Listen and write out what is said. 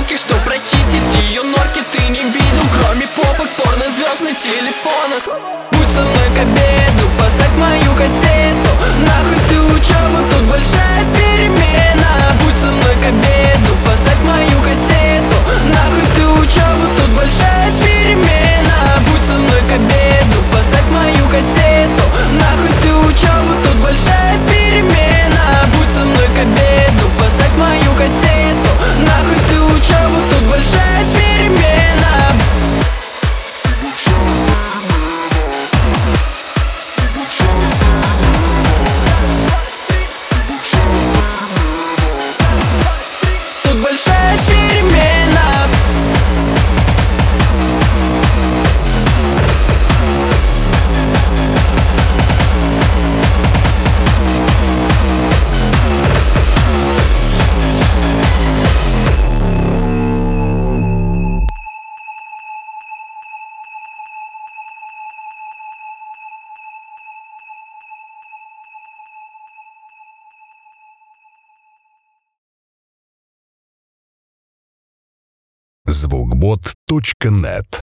полки, чтоб прочистить ее норки. Ты не видел, кроме попок, порнозвезд на телефонах. Будь со мной к обеду, поставь мою кассету. Нахуй всю учебу, тут большая перемена. Будь со мной к обеду, поставь мою кассету. Нахуй всю учебу, тут большая перемена. Будь со мной к обеду, поставь мою кассету. Нахуй всю учебу, тут большая перемена. Будь со мной к обеду, поставь мою кассету. Нахуй всю учебу, тут большая перемена. Тут большая перемена. Звукбот.нет